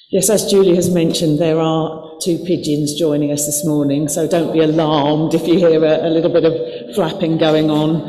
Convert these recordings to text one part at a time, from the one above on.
Yes, as Julie has mentioned, there are 2 pigeons joining us this morning, so don't be alarmed if you hear a little bit of flapping going on.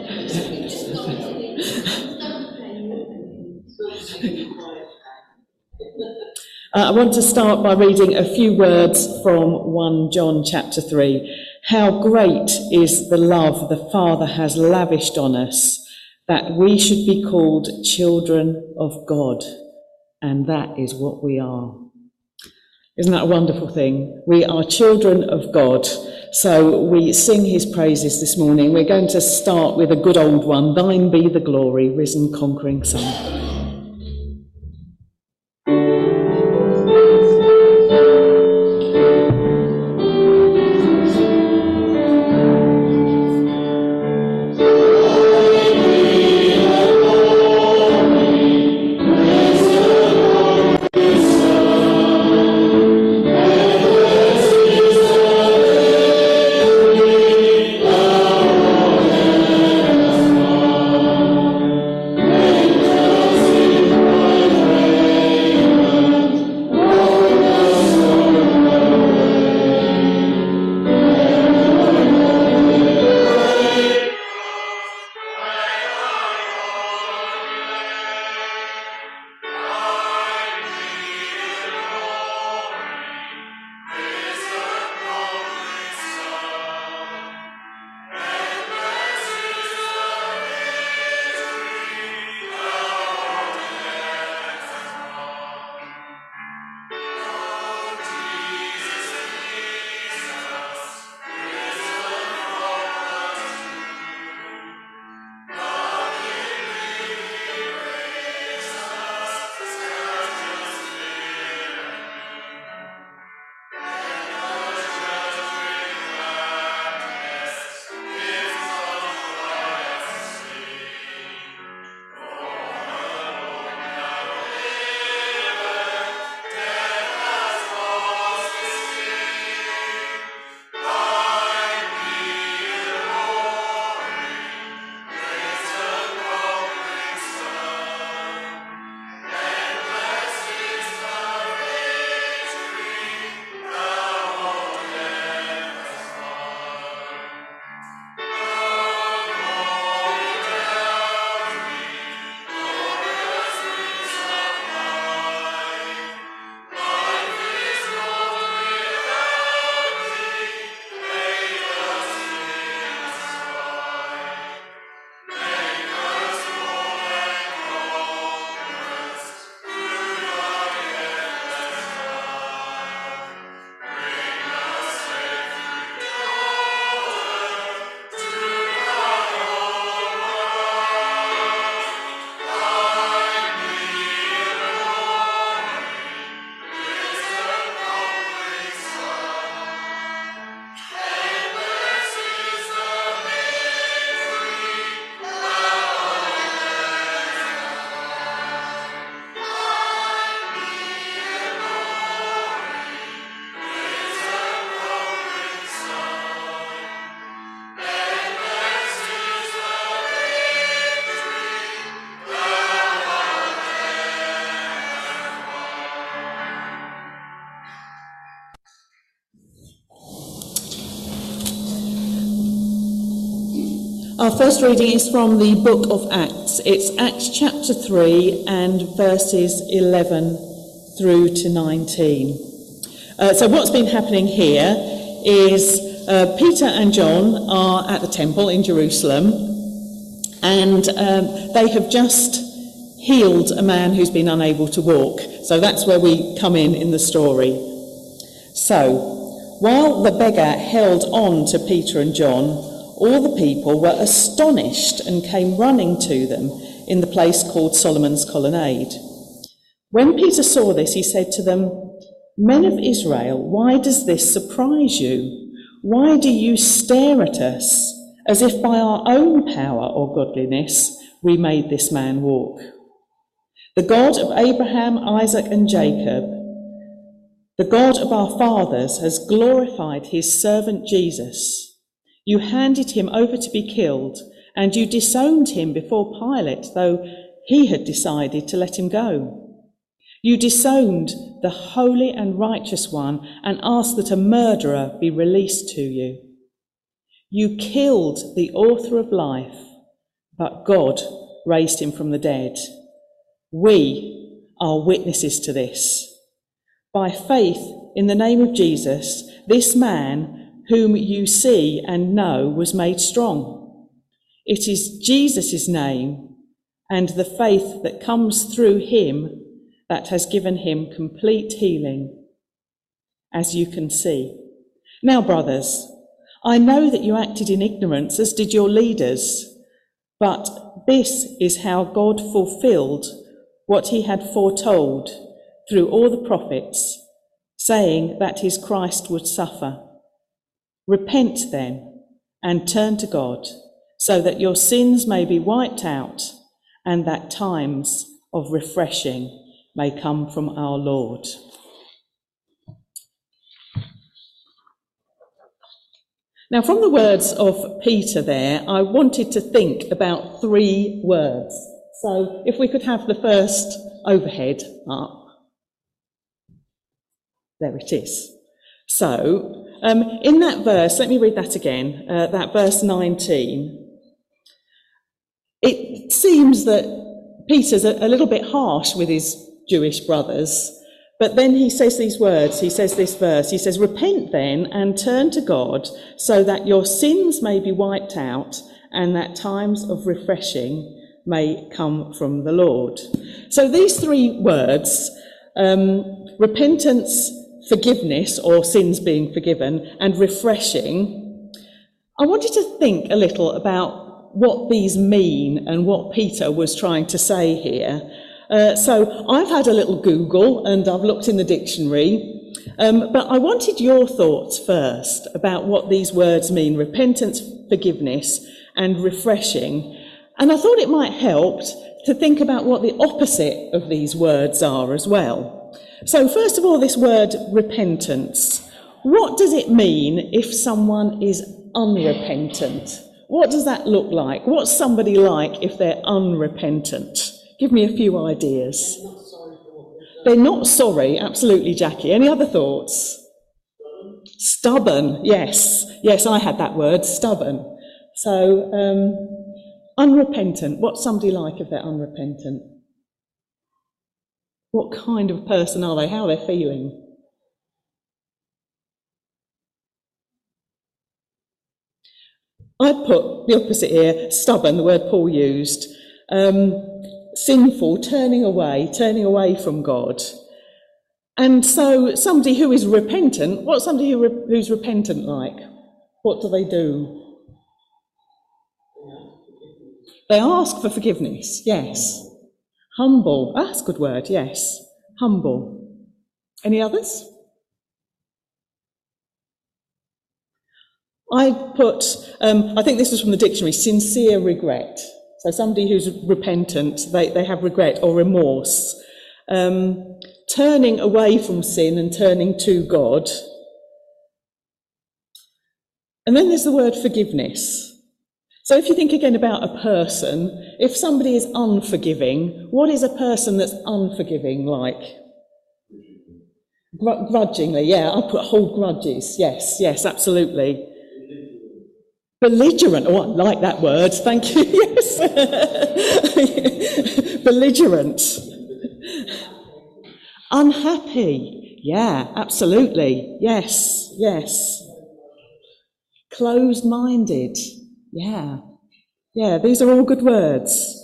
I want to start by reading a few words from 1 John chapter 3. How great is the love the Father has lavished on us, that we should be called children of God. And that is what we are. Isn't that a wonderful thing? We are children of God. So we sing his praises this morning. We're going to start with a good old one. Thine be the glory, risen conquering Son. Our first reading is from the book of Acts. It's Acts chapter 3 and verses 11 through to 19. So what's been happening here is Peter and John are at the temple in Jerusalem, and they have just healed a man who's been unable to walk. So that's where we come in the story. So while the beggar held on to Peter and John, all the people were astonished and came running to them in the place called Solomon's Colonnade. When Peter saw this, he said to them, "Men of Israel, why does this surprise you? Why do you stare at us as if by our own power or godliness we made this man walk? The God of Abraham, Isaac and Jacob, the God of our fathers, has glorified his servant Jesus. You handed him over to be killed, and you disowned him before Pilate, though he had decided to let him go. You disowned the holy and righteous one and asked that a murderer be released to you. You killed the author of life, but God raised him from the dead. We are witnesses to this. By faith in the name of Jesus, this man whom you see and know was made strong. It is Jesus' name and the faith that comes through him that has given him complete healing, as you can see. Now, brothers, I know that you acted in ignorance, as did your leaders, but this is how God fulfilled what he had foretold through all the prophets, saying that his Christ would suffer. Repent then and turn to God, so that your sins may be wiped out and that times of refreshing may come from our Lord. Now, from the words of Peter there, I wanted to think about 3 words. So if we could have the first overhead up. There it is. So, in that verse, let me read that again, that verse 19. It seems that Peter's a little bit harsh with his Jewish brothers, but then he says these words, he says this verse, he says, repent then and turn to God so that your sins may be wiped out and that times of refreshing may come from the Lord. So these 3 words, repentance, forgiveness or sins being forgiven, and refreshing, I wanted to think a little about what these mean and what Peter was trying to say here. So I've had a little Google and I've looked in the dictionary, but I wanted your thoughts first about what these words mean, repentance, forgiveness and refreshing. And I thought it might help to think about what the opposite of these words are as well. So first of all, this word repentance. What does it mean if someone is unrepentant? What does that look like? What's somebody like if they're unrepentant? Give me a few ideas. They're not sorry, absolutely, Jackie. Any other thoughts? Stubborn, yes. Yes, I had that word, stubborn. So, unrepentant. What's somebody like if they're unrepentant? What kind of person are they? How are they feeling? I'd put the opposite here, stubborn, the word Paul used. Sinful, turning away from God. And so somebody who is repentant, what's somebody who's repentant like? What do they do? They ask for forgiveness, yes. Humble, that's a good word, yes. Humble. Any others? I put, I think this was from the dictionary, sincere regret. So somebody who's repentant, they have regret or remorse. Turning away from sin and turning to God. And then there's the word forgiveness. So if you think again about a person, if somebody is unforgiving, what is a person that's unforgiving like? Grudgingly, yeah, I put hold grudges. Yes, absolutely. Belligerent, oh, I like that word, thank you, yes. Belligerent. Unhappy, yeah, absolutely, yes. Closed-minded, yeah, these are all good words.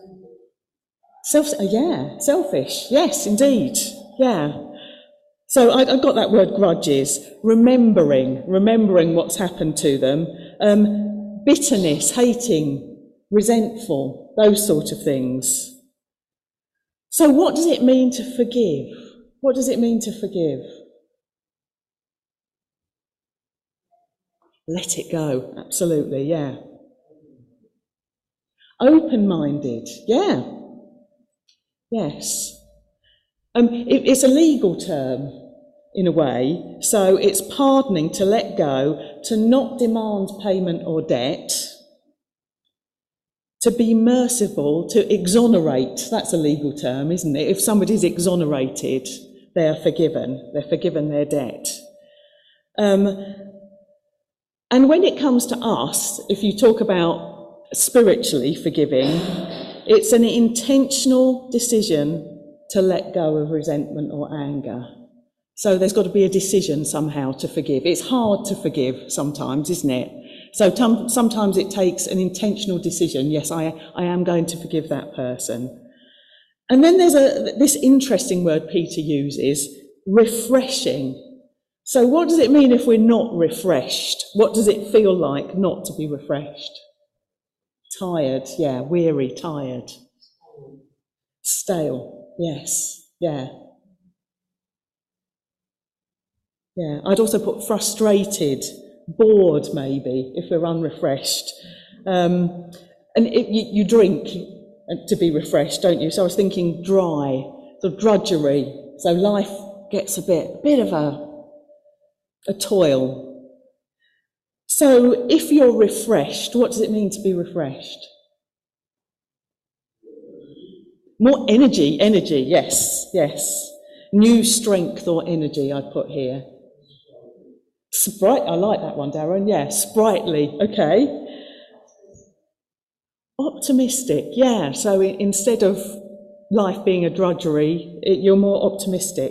Selfish, yes, indeed, yeah. So I got that word grudges, remembering what's happened to them, bitterness, hating, resentful, those sort of things. So what does it mean to forgive? What does it mean to forgive? Let it go, absolutely, yeah. Open-minded, yeah. Yes. It's a legal term, in a way, so it's pardoning, to let go, to not demand payment or debt, to be merciful, to exonerate. That's a legal term, isn't it? If somebody's exonerated, they're forgiven their debt. And when it comes to us, if you talk about spiritually forgiving, it's an intentional decision to let go of resentment or anger. So there's got to be a decision somehow to forgive. It's hard to forgive sometimes, isn't it? So sometimes it takes an intentional decision. Yes, I am going to forgive that person. And then there's this interesting word Peter uses, refreshing. So what does it mean if we're not refreshed? What does it feel like not to be refreshed? Tired, yeah, weary, tired. Stale, yes, yeah. Yeah, I'd also put frustrated, bored maybe, if we're unrefreshed. And you drink to be refreshed, don't you? So I was thinking dry, sort of drudgery. So life gets a bit of a toil. So if you're refreshed, what does it mean to be refreshed? More energy, yes. New strength or energy, I'd put here. Sprite, I like that one, Darren. Yeah, sprightly, okay. Optimistic, yeah. So instead of life being a drudgery, you're more optimistic.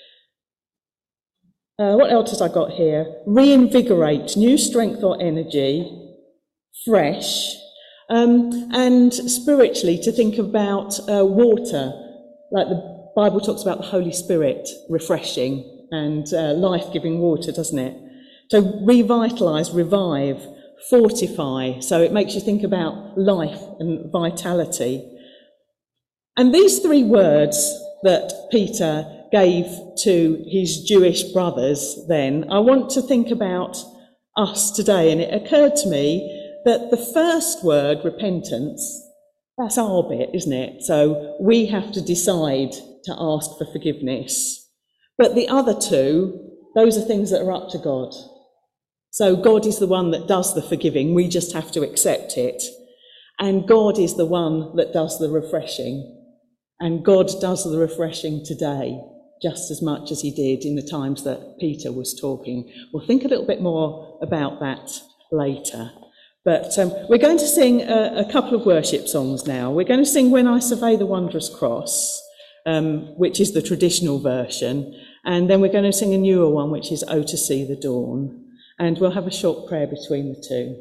What else has I got here? Reinvigorate, new strength or energy, fresh. And spiritually, to think about water, like the Bible talks about the Holy Spirit refreshing and life-giving water, doesn't it? So revitalise, revive, fortify. So it makes you think about life and vitality. And these three words that Peter gave to his Jewish brothers then, I want to think about us today. And it occurred to me that the first word, repentance, that's our bit, isn't it? So we have to decide to ask for forgiveness. But the other two, those are things that are up to God. So God is the one that does the forgiving. We just have to accept it. And God is the one that does the refreshing. And God does the refreshing today, just as much as he did in the times that Peter was talking. We'll think a little bit more about that later. But we're going to sing a couple of worship songs now. We're going to sing When I Survey the Wondrous Cross, which is the traditional version. And then we're going to sing a newer one, which is Oh, to See the Dawn. And we'll have a short prayer between the two.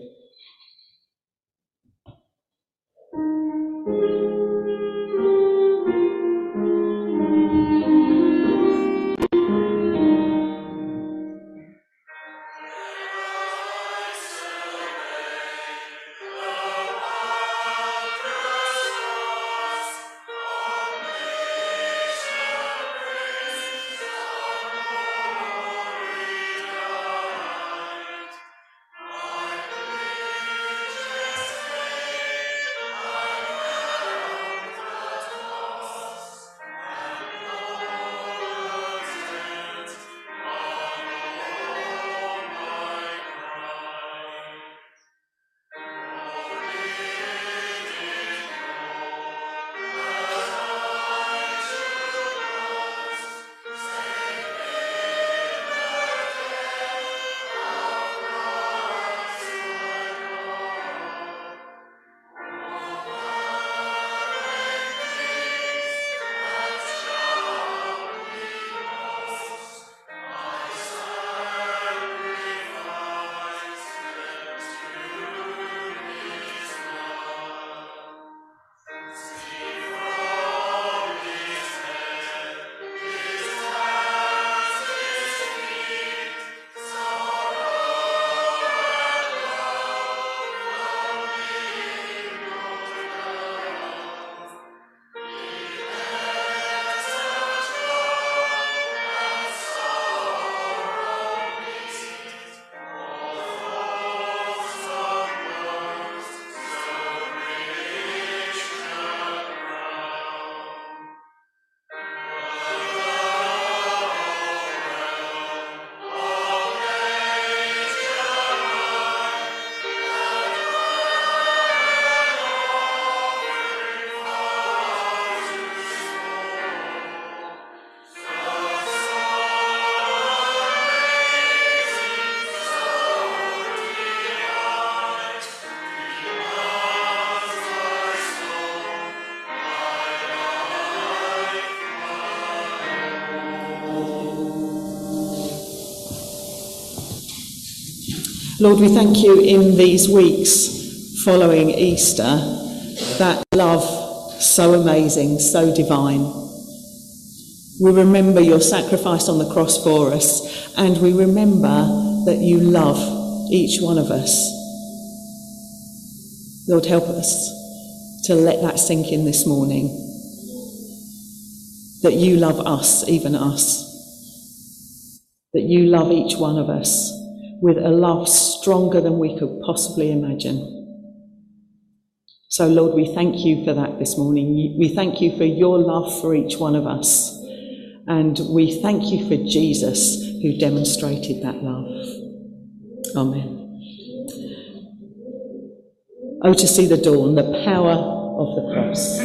Lord, we thank you in these weeks following Easter, that love so amazing, so divine. We remember your sacrifice on the cross for us, and we remember that you love each one of us. Lord, help us to let that sink in this morning, that you love us, even us, that you love each one of us with a love stronger than we could possibly imagine. So, Lord, we thank you for that this morning. We thank you for your love for each one of us. And we thank you for Jesus, who demonstrated that love. Amen. Oh, to see the dawn, the power of the cross.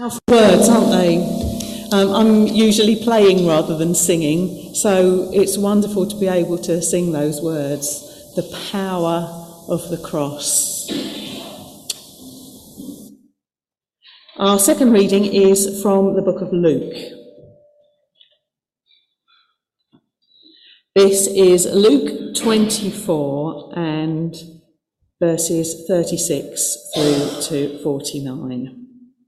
Words, aren't they? I'm usually playing rather than singing, so it's wonderful to be able to sing those words. The power of the cross. Our second reading is from the book of Luke. This is Luke 24 and verses 36 through to 49.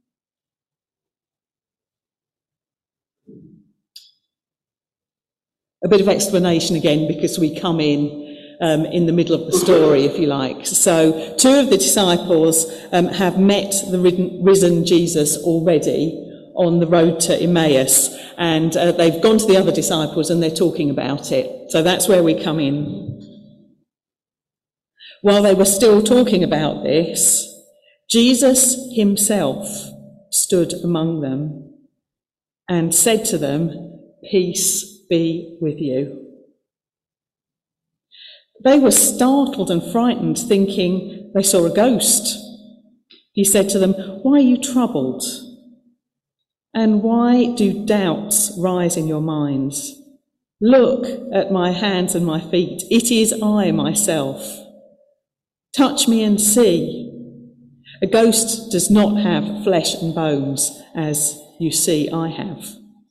A bit of explanation again, because we come in the middle of the story, if you like. So 2 of the disciples have met the risen Jesus already on the road to Emmaus, and they've gone to the other disciples and they're talking about it. So that's where we come in. While they were still talking about this, Jesus himself stood among them and said to them, "Peace be with you." They were startled and frightened, thinking they saw a ghost. He said to them, "Why are you troubled? And why do doubts rise in your minds? Look at my hands and my feet. It is I myself. Touch me and see. A ghost does not have flesh and bones, as you see I have."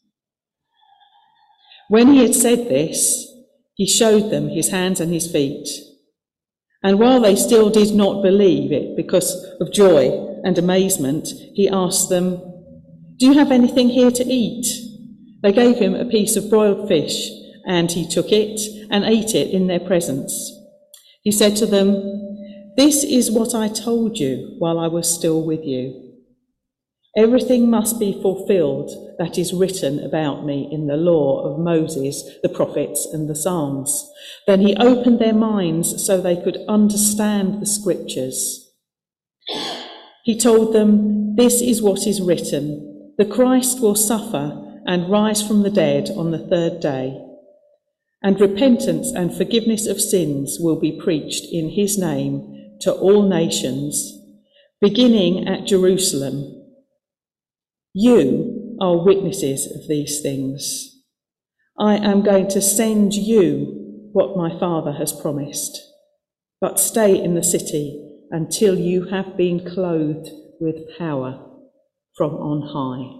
When he had said this, he showed them his hands and his feet. And while they still did not believe it because of joy and amazement, he asked them, "Do you have anything here to eat?" They gave him a piece of broiled fish, and he took it and ate it in their presence. He said to them, "This is what I told you while I was still with you. Everything must be fulfilled that is written about me in the law of Moses, the prophets, and the Psalms." Then he opened their minds so they could understand the scriptures. He told them, "This is what is written. The Christ will suffer and rise from the dead on the third day. And repentance and forgiveness of sins will be preached in his name to all nations, beginning at Jerusalem. You are witnesses of these things. I am going to send you what my Father has promised, but stay in the city until you have been clothed with power from on high."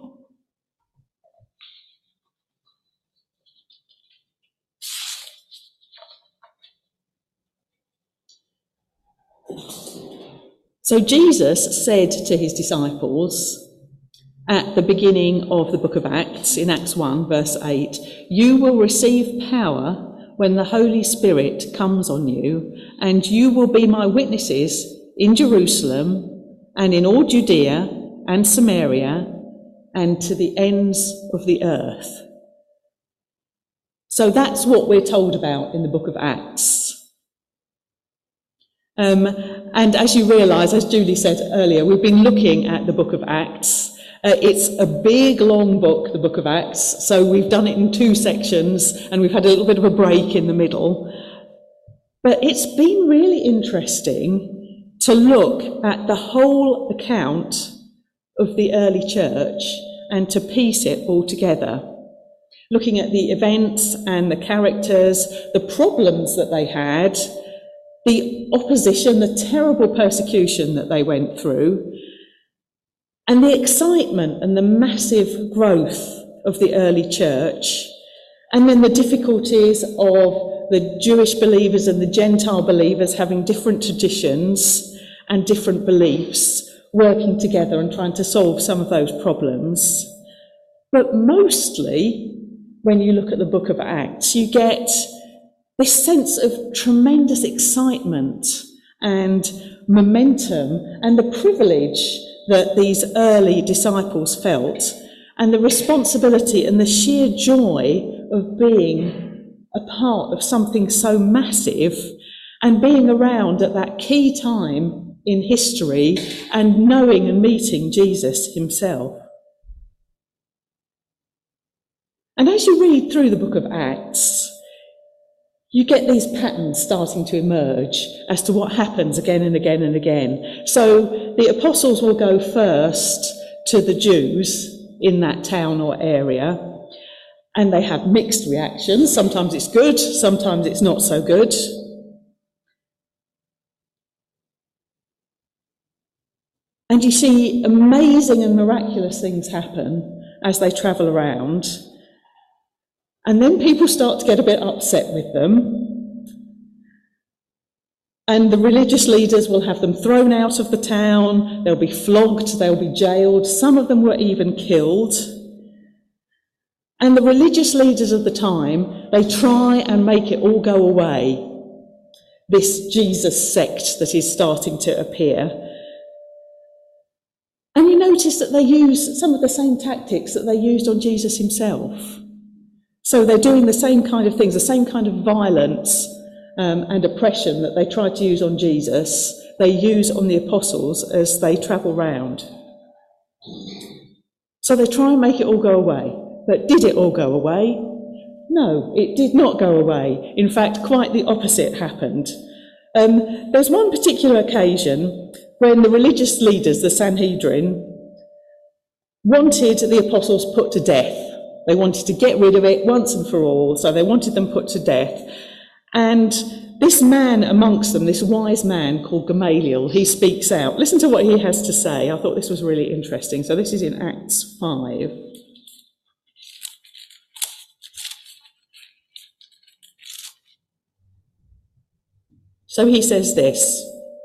So Jesus said to his disciples at the beginning of the book of Acts, in Acts 1, verse 8, "You will receive power when the Holy Spirit comes on you, and you will be my witnesses in Jerusalem and in all Judea and Samaria and to the ends of the earth." So that's what we're told about in the book of Acts. And as you realise, as Julie said earlier, we've been looking at the book of Acts. It's a big, long book, the book of Acts, so we've done it in 2 sections and we've had a little bit of a break in the middle. But it's been really interesting to look at the whole account of the early church and to piece it all together, looking at the events and the characters, the problems that they had, the opposition, the terrible persecution that they went through, and the excitement and the massive growth of the early church, and then the difficulties of the Jewish believers and the Gentile believers having different traditions and different beliefs, working together and trying to solve some of those problems. But mostly, when you look at the book of Acts, you get this sense of tremendous excitement and momentum and the privilege that these early disciples felt, and the responsibility and the sheer joy of being a part of something so massive and being around at that key time in history and knowing and meeting Jesus himself. And as you read through the book of Acts, you get these patterns starting to emerge as to what happens again and again and again. So the apostles will go first to the Jews in that town or area, and they have mixed reactions. Sometimes it's good, sometimes it's not so good. And you see amazing and miraculous things happen as they travel around. And then people start to get a bit upset with them. And the religious leaders will have them thrown out of the town, they'll be flogged, they'll be jailed, some of them were even killed. And the religious leaders of the time, they try and make it all go away, this Jesus sect that is starting to appear. And you notice that they use some of the same tactics that they used on Jesus himself. So they're doing the same kind of things, the same kind of violence and oppression that they tried to use on Jesus, they use on the apostles as they travel round. So they try and make it all go away. But did it all go away? No, it did not go away. In fact, quite the opposite happened. There's one particular occasion when the religious leaders, the Sanhedrin, wanted the apostles put to death. They wanted to get rid of it once and for all, so they wanted them put to death. And this man amongst them, this wise man called Gamaliel, he speaks out. Listen to what he has to say. I thought this was really interesting. So this is in Acts 5. So he says this: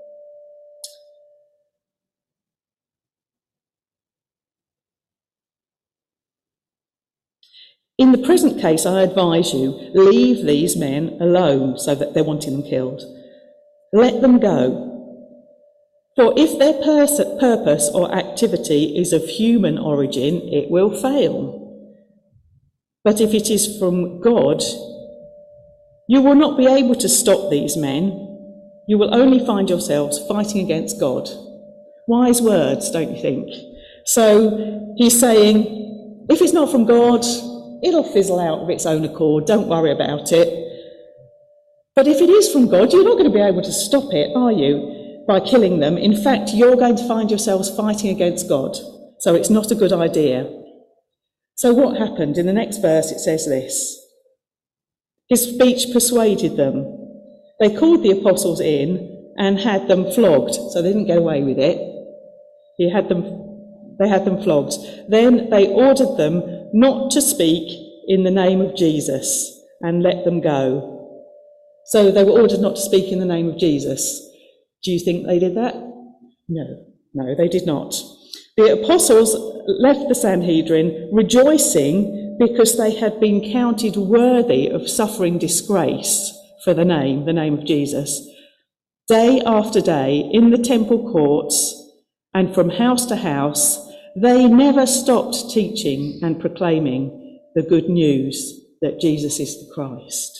"In the present case, I advise you, leave these men alone," so that they're wanting them killed. "Let them go. For if their purpose or activity is of human origin, it will fail. But if it is from God, you will not be able to stop these men. You will only find yourselves fighting against God." Wise words, don't you think? So he's saying, if it's not from God, it'll fizzle out of its own accord, don't worry about it. But if it is from God, you're not going to be able to stop it, are you, by killing them? In fact, you're going to find yourselves fighting against God. So it's not a good idea. So what happened? In the next verse it says this: "His speech persuaded them. They called the apostles in and had them flogged." So they didn't get away with it. They had them flogged. Then they ordered them not to speak in the name of Jesus and let them go. So they were ordered not to speak in the name of Jesus. Do you think they did that? No, they did not. The apostles left the Sanhedrin rejoicing because they had been counted worthy of suffering disgrace for the name of Jesus. Day after day, in the temple courts and from house to house, they never stopped teaching and proclaiming the good news that Jesus is the Christ.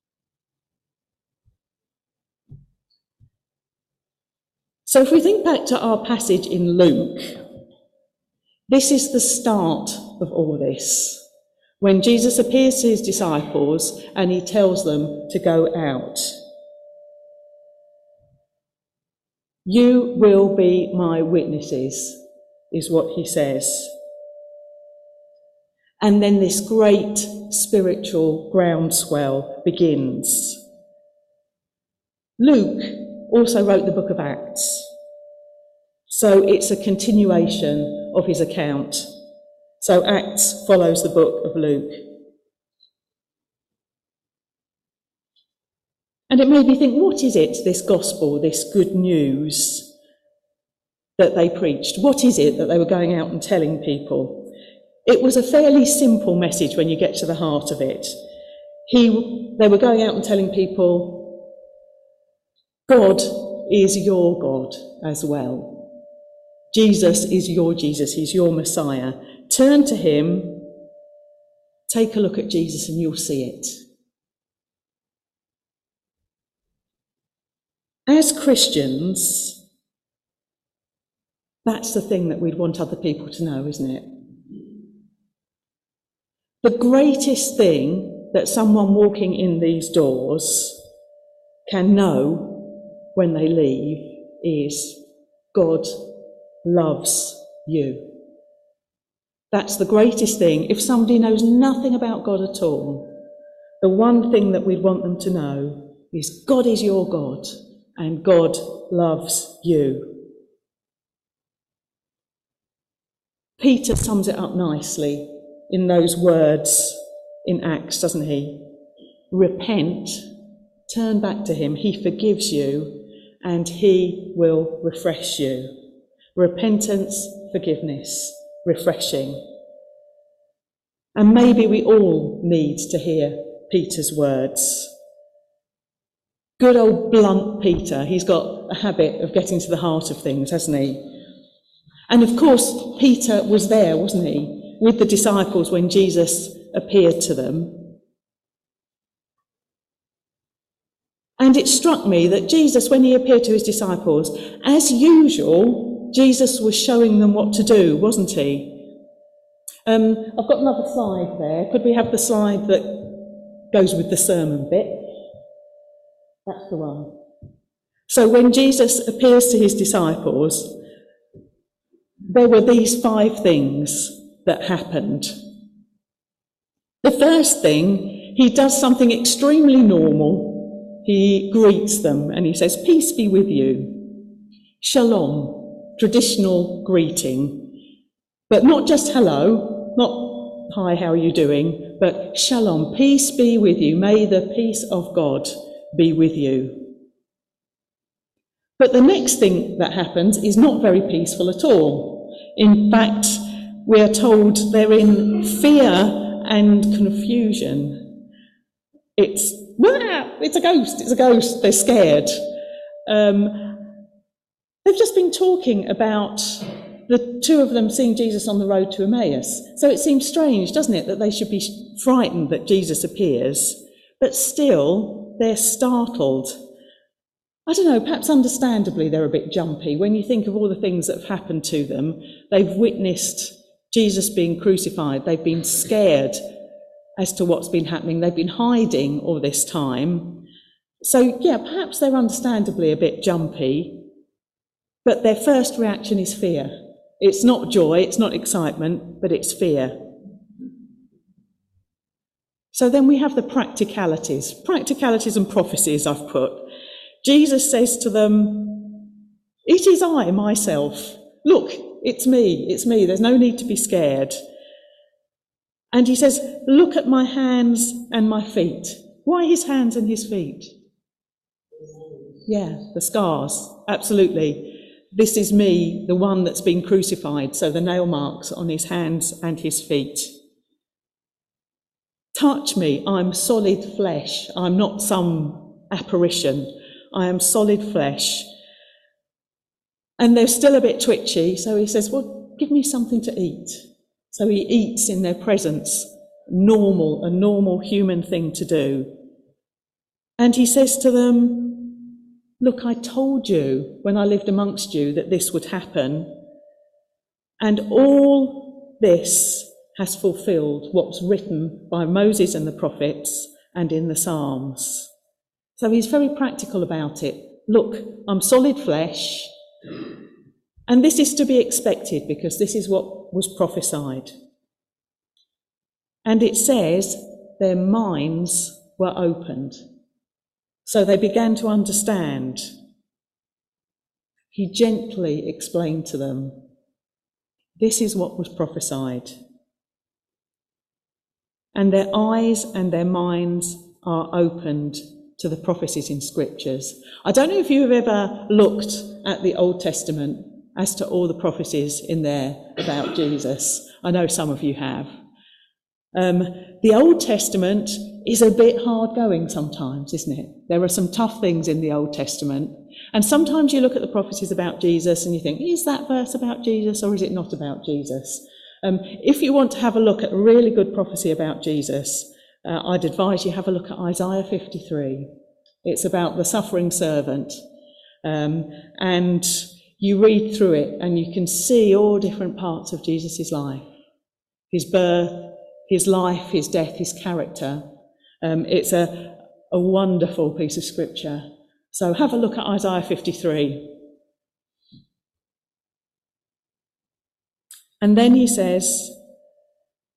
So if we think back to our passage in Luke, this is the start of all this, when Jesus appears to his disciples and he tells them to go out. "You will be my witnesses," is what he says. And then this great spiritual groundswell begins. Luke also wrote the book of Acts, so it's a continuation of his account. So Acts follows the book of Luke. And it made me think, what is it, this gospel, this good news that they preached? What is it that they were going out and telling people? It was a fairly simple message when you get to the heart of it. They were going out and telling people, God is your God as well. Jesus is your Jesus, he's your Messiah. Turn to him, take a look at Jesus and you'll see it. As Christians, that's the thing that we'd want other people to know, isn't it? The greatest thing that someone walking in these doors can know when they leave is God loves you. That's the greatest thing. If somebody knows nothing about God at all, the one thing that we'd want them to know is God is your God and God loves you. Peter sums it up nicely in those words in Acts, doesn't he? Repent, turn back to him, he forgives you, and he will refresh you. Repentance, forgiveness, refreshing. And maybe we all need to hear Peter's words. Good old blunt Peter, he's got a habit of getting to the heart of things, hasn't he? And of course, Peter was there, wasn't he, with the disciples when Jesus appeared to them. And it struck me that Jesus, when he appeared to his disciples, as usual, Jesus was showing them what to do, wasn't he? I've got another slide there. Could we have the slide that goes with the sermon bit? That's the one. So when Jesus appears to his disciples, there were these 5 things that happened. The first thing, he does something extremely normal. He greets them and he says, "Peace be with you." Shalom, traditional greeting. But not just hello, not hi, how are you doing, but shalom, peace be with you. May the peace of God be with you. But the next thing that happens is not very peaceful at all. In fact, we are told they're in fear and confusion. It's a ghost, they're scared. They've just been talking about the 2 of them seeing Jesus on the road to Emmaus. So it seems strange, doesn't it, that they should be frightened that Jesus appears, but still they're startled. I don't know, perhaps understandably they're a bit jumpy. When you think of all the things that have happened to them, they've witnessed Jesus being crucified, they've been scared as to what's been happening, they've been hiding all this time. So yeah, perhaps they're understandably a bit jumpy, but their first reaction is fear. It's not joy, it's not excitement, but it's fear. So then we have the practicalities and prophecies I've put. Jesus says to them, "It is I, myself. Look, it's me, there's no need to be scared." And he says, "Look at my hands and my feet." Why his hands and his feet? Yeah, the scars, absolutely. This is me, the one that's been crucified, so the nail marks on his hands and his feet. Touch me, I'm solid flesh, I'm not some apparition. I am solid flesh. And they're still a bit twitchy, so he says, "Well, give me something to eat." So he eats in their presence, a normal human thing to do. And he says to them, "Look, I told you when I lived amongst you that this would happen. And all this has fulfilled what was written by Moses and the prophets and in the Psalms." So he's very practical about it. Look, I'm solid flesh, and this is to be expected because this is what was prophesied. And it says their minds were opened. So they began to understand. He gently explained to them, this is what was prophesied. And their eyes and their minds are opened to the prophecies in scriptures. I don't know if you have ever looked at the Old Testament as to all the prophecies in there about Jesus. I know some of you have. The Old Testament is a bit hard going sometimes, isn't it? There are some tough things in the Old Testament. And sometimes you look at the prophecies about Jesus and you think, is that verse about Jesus or is it not about Jesus? If you want to have a look at a really good prophecy about Jesus, I'd advise you have a look at Isaiah 53. It's about the suffering servant. And you read through it and you can see all different parts of Jesus' life. His birth, his life, his death, his character. It's a wonderful piece of scripture. So have a look at Isaiah 53. And then he says,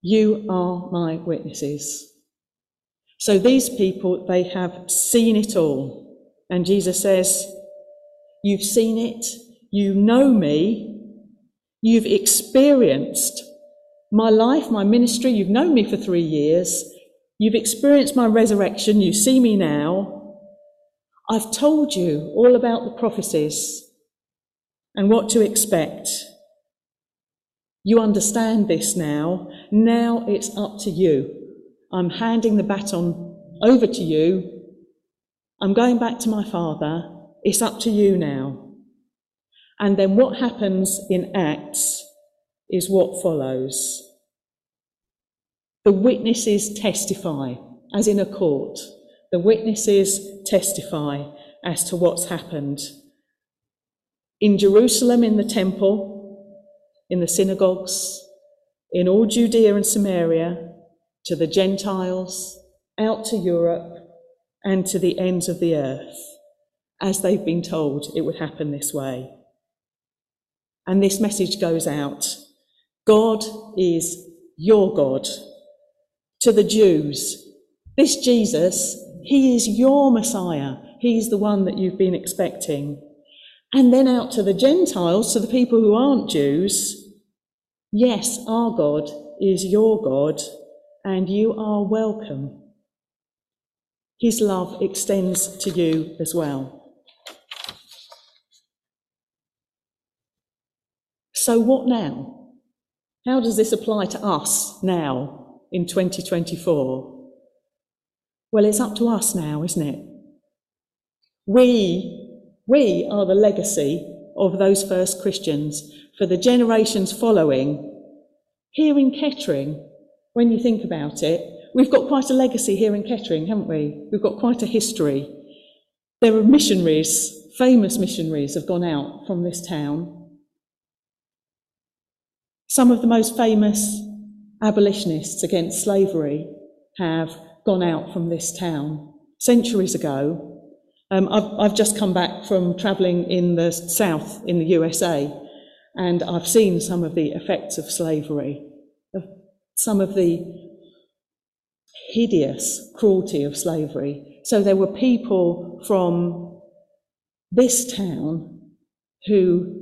You are my witnesses. So these people, they have seen it all. And Jesus says, you've seen it, you know me, you've experienced my life, my ministry, you've known me for 3 years, you've experienced my resurrection, you see me now. I've told you all about the prophecies and what to expect. You understand this now. Now it's up to you. I'm handing the baton over to you. I'm going back to my Father. It's up to you now. And then what happens in Acts is what follows. The witnesses testify, as in a court. The witnesses testify as to what's happened. In Jerusalem, in the temple, in the synagogues, in all Judea and Samaria, to the Gentiles, out to Europe, and to the ends of the earth, as they've been told it would happen this way. And this message goes out. God is your God. To the Jews, this Jesus, he is your Messiah. He's the one that you've been expecting. And then out to the Gentiles, to the people who aren't Jews, yes, our God is your God, and you are welcome. His love extends to you as well. So what now? How does this apply to us now in 2024? Well, it's up to us now, isn't it? We are the legacy of those first Christians for the generations following. Here in Kettering, when you think about it, we've got quite a legacy here in Kettering, haven't we? We've got quite a history. There are missionaries, famous missionaries have gone out from this town. Some of the most famous abolitionists against slavery have gone out from this town centuries ago. I've just come back from travelling in the south in the USA, and I've seen some of the effects of slavery, some of the hideous cruelty of slavery. So there were people from this town who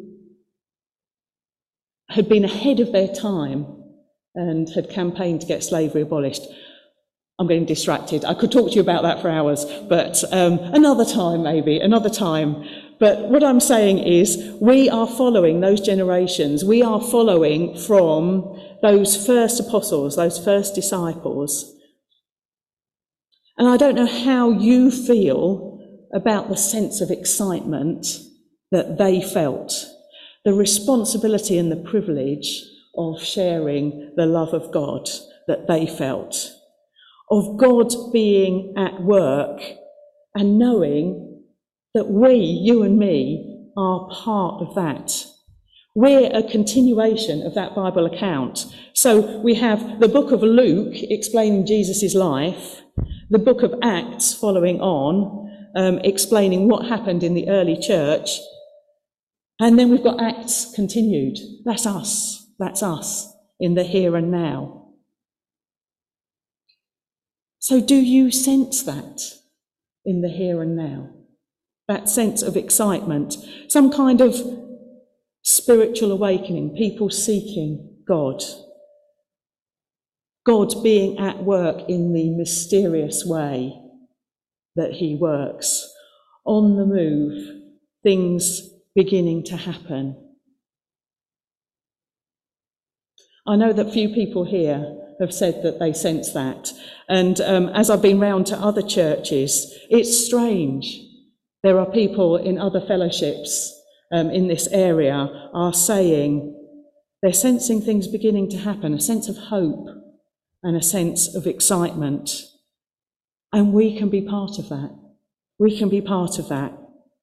had been ahead of their time and had campaigned to get slavery abolished. I'm getting distracted. I could talk to you about that for hours, but another time. But what I'm saying is we are following those generations. We are following from those first apostles, those first disciples. And I don't know how you feel about the sense of excitement that they felt, the responsibility and the privilege of sharing the love of God that they felt, of God being at work and knowing that we, you and me, are part of that. We're a continuation of that Bible account. So we have the book of Luke explaining Jesus' life, the book of Acts following on, explaining what happened in the early church, and then we've got Acts continued. That's us in the here and now. So do you sense that in the here and now? That sense of excitement, some kind of spiritual awakening, people seeking God. God being at work in the mysterious way that he works. On the move, things beginning to happen. I know that few people here have said that they sense that. And as I've been round to other churches, it's strange. There are people in other fellowships in this area are saying they're sensing things beginning to happen, a sense of hope and a sense of excitement. And we can be part of that. We can be part of that,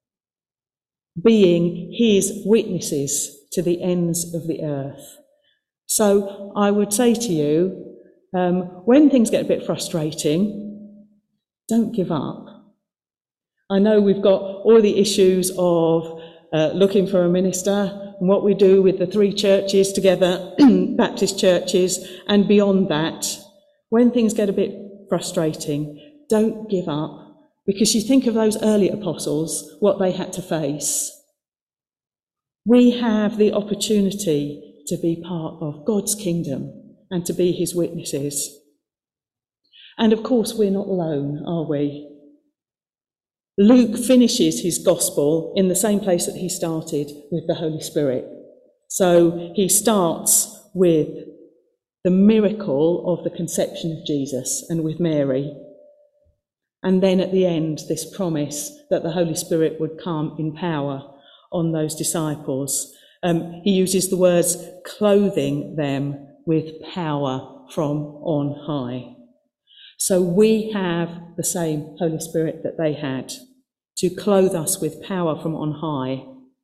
being his witnesses to the ends of the earth. So I would say to you, when things get a bit frustrating, don't give up. I know we've got all the issues of looking for a minister and what we do with the three churches together, Baptist churches and beyond that, when things get a bit frustrating, don't give up, because you think of those early apostles, what they had to face. We have the opportunity to be part of God's kingdom and to be his witnesses. And of course, we're not alone, are we? Luke finishes his gospel in the same place that he started, with the Holy Spirit. So he starts with the miracle of the conception of Jesus and with Mary. And then at the end, this promise that the Holy Spirit would come in power on those disciples. He uses the words clothing them with power from on high. So we have the same Holy Spirit that they had, to clothe us with power from on high.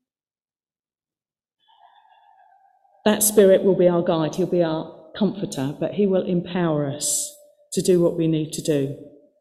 That Spirit will be our guide, he'll be our comforter, but he will empower us to do what we need to do.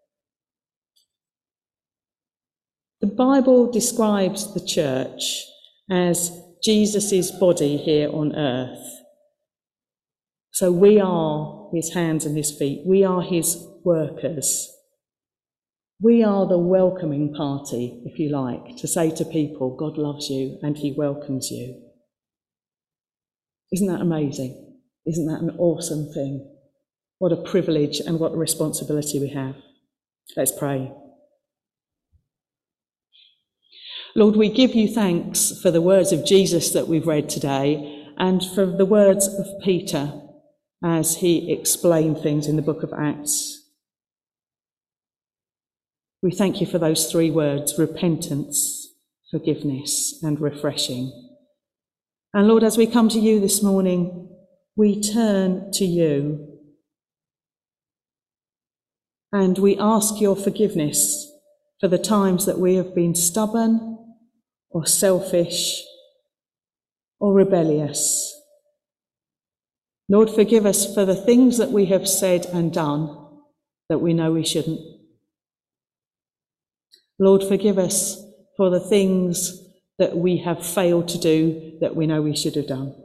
The Bible describes the church as Jesus' body here on earth. So we are his hands and his feet. We are his workers. We are the welcoming party, if you like, to say to people, God loves you and he welcomes you. Isn't that amazing? Isn't that an awesome thing? What a privilege and what a responsibility we have. Let's pray. Lord, we give you thanks for the words of Jesus that we've read today and for the words of Peter as he explained things in the book of Acts. We thank you for those three words: repentance, forgiveness, and refreshing. And Lord, as we come to you this morning, we turn to you and we ask your forgiveness for the times that we have been stubborn or selfish or rebellious. Lord, forgive us for the things that we have said and done that we know we shouldn't. Lord, forgive us for the things that we have failed to do that we know we should have done.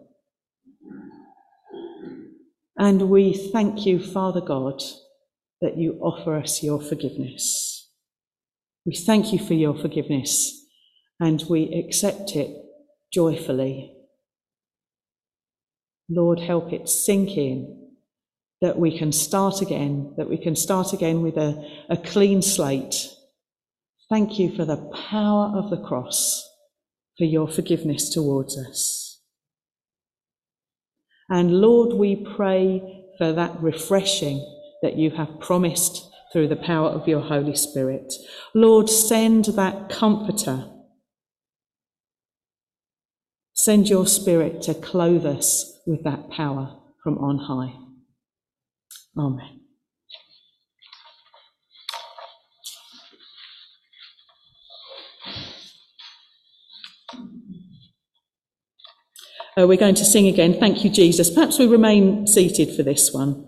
And we thank you, Father God, that you offer us your forgiveness. We thank you for your forgiveness and we accept it joyfully. Lord, help it sink in that we can start again, with a clean slate. Thank you for the power of the cross, for your forgiveness towards us. And Lord, we pray for that refreshing that you have promised through the power of your Holy Spirit. Lord, send that comforter. Send your Spirit to clothe us with that power from on high. Amen. We're going to sing again, Thank You, Jesus. Perhaps we remain seated for this one.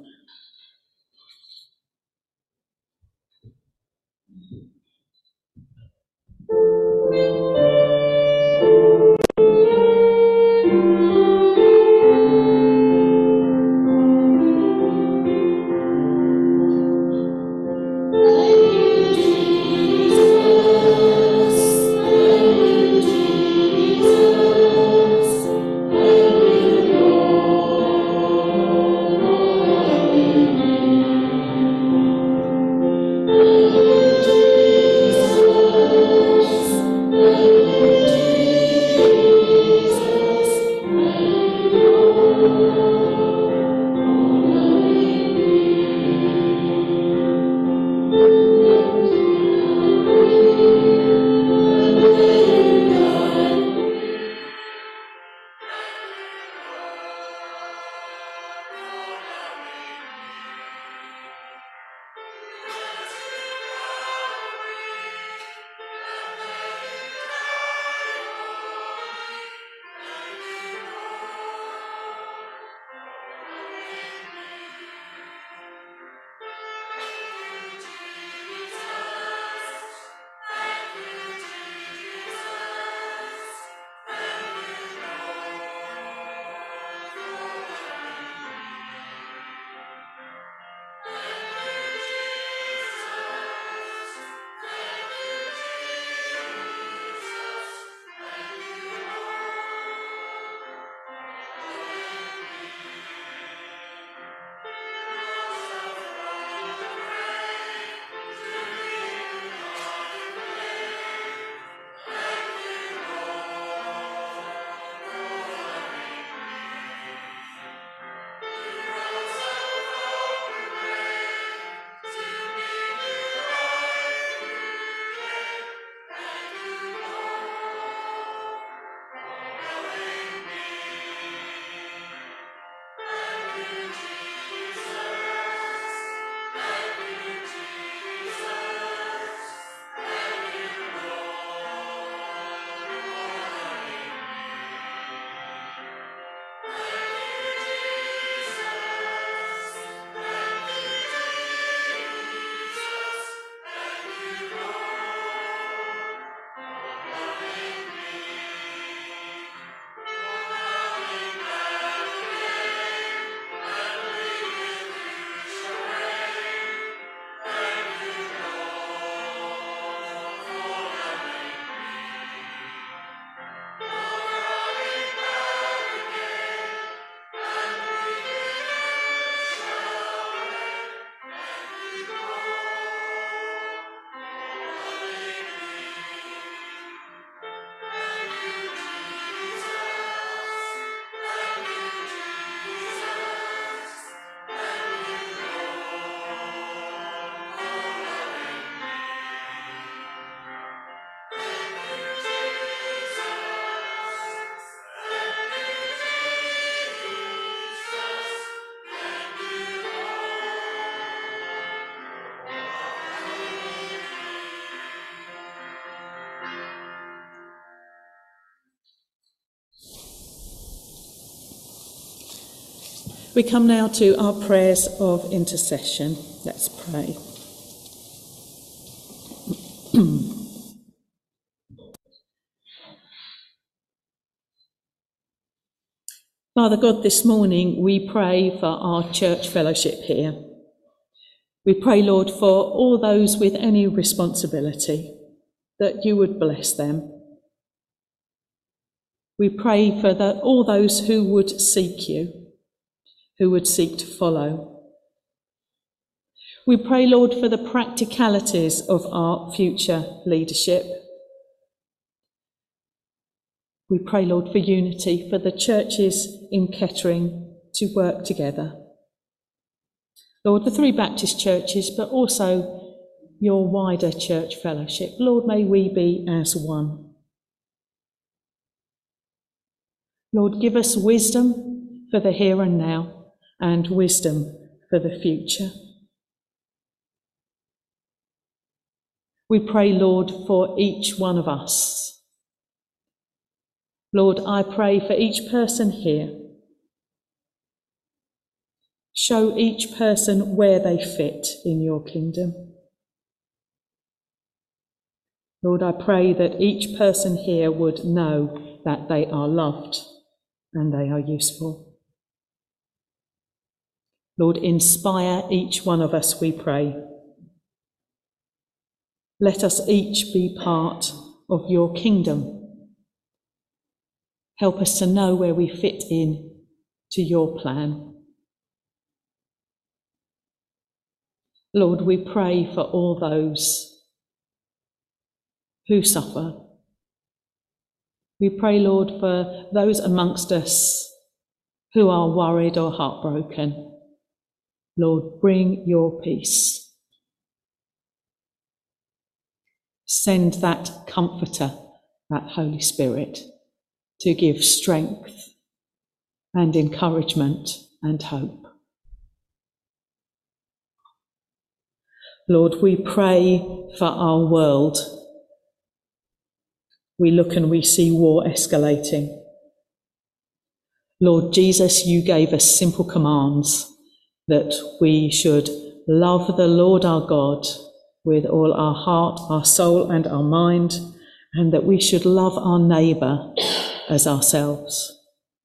We come now to our prayers of intercession. Let's pray. Father God, this morning we pray for our church fellowship here. We pray, Lord, for all those with any responsibility, that you would bless them. We pray for all those who would seek you, who would seek to follow. We pray, Lord, for the practicalities of our future leadership. We pray, Lord, for unity, for the churches in Kettering to work together. Lord, the three Baptist churches, but also your wider church fellowship. Lord, may we be as one. Lord, give us wisdom for the here and now and wisdom for the future. We pray, Lord, for each one of us. Lord, I pray for each person here. Show each person where they fit in your kingdom. Lord, I pray that each person here would know that they are loved and they are useful. Lord, inspire each one of us, we pray. Let us each be part of your kingdom. Help us to know where we fit in to your plan. Lord, we pray for all those who suffer. We pray, Lord, for those amongst us who are worried or heartbroken. Lord, bring your peace. Send that comforter, that Holy Spirit, to give strength and encouragement and hope. Lord, we pray for our world. We look and we see war escalating. Lord Jesus, you gave us simple commands that we should love the Lord our God with all our heart, our soul and our mind, and that we should love our neighbour as ourselves.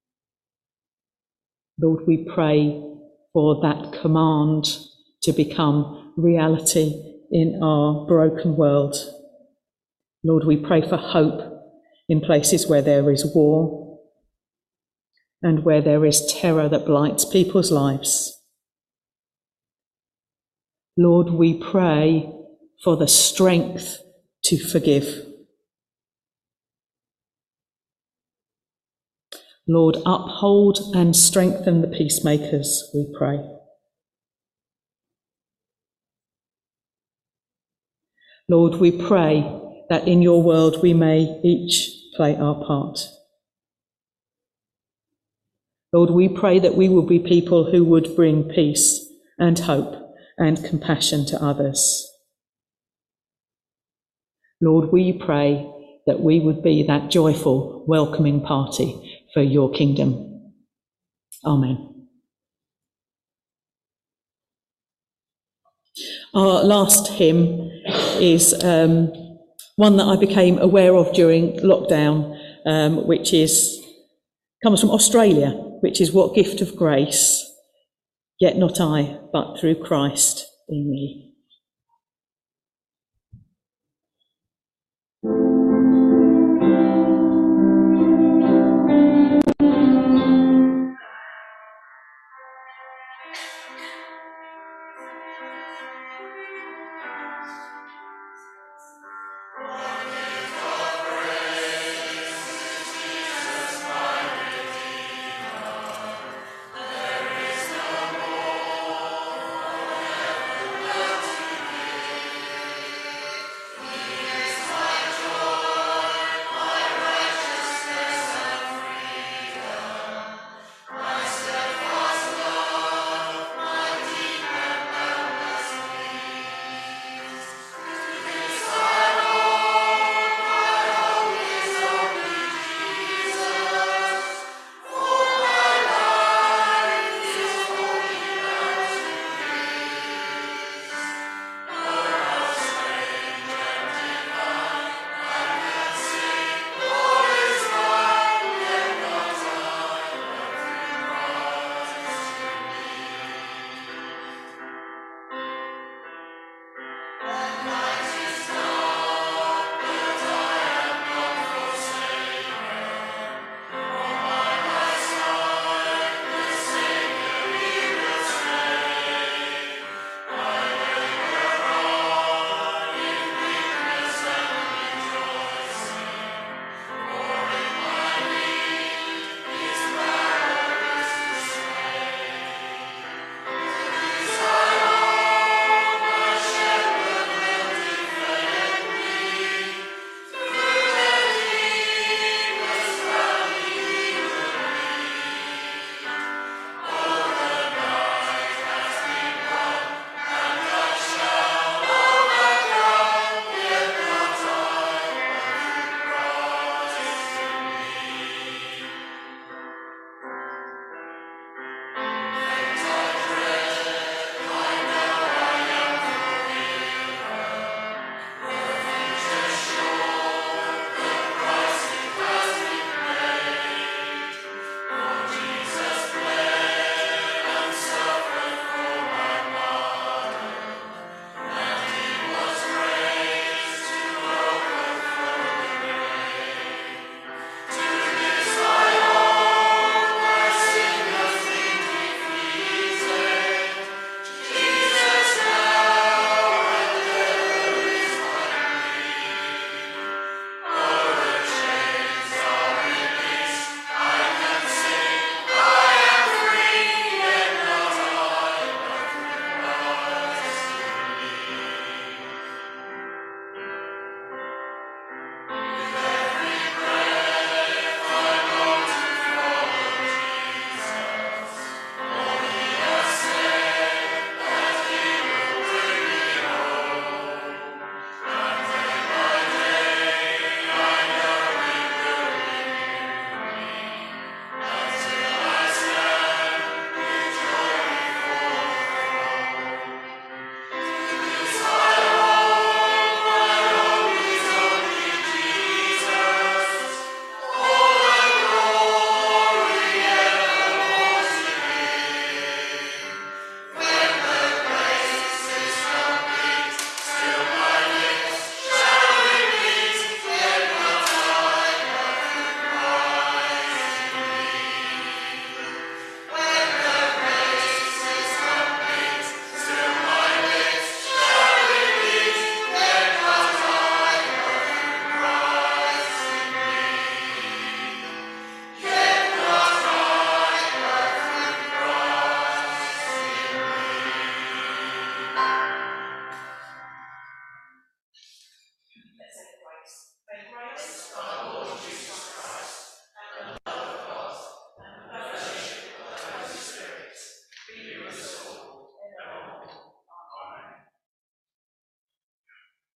Lord, we pray for that command to become reality in our broken world. Lord, we pray for hope in places where there is war and where there is terror that blights people's lives. Lord, we pray for the strength to forgive. Lord, uphold and strengthen the peacemakers, we pray. Lord, we pray that in your world we may each play our part. Lord, we pray that we will be people who would bring peace and hope and compassion to others. Lord, we pray that we would be that joyful, welcoming party for your kingdom. Amen. Our last hymn is one that I became aware of during lockdown, which comes from Australia, which is "What Gift of Grace, Yet Not I, but Through Christ in Me."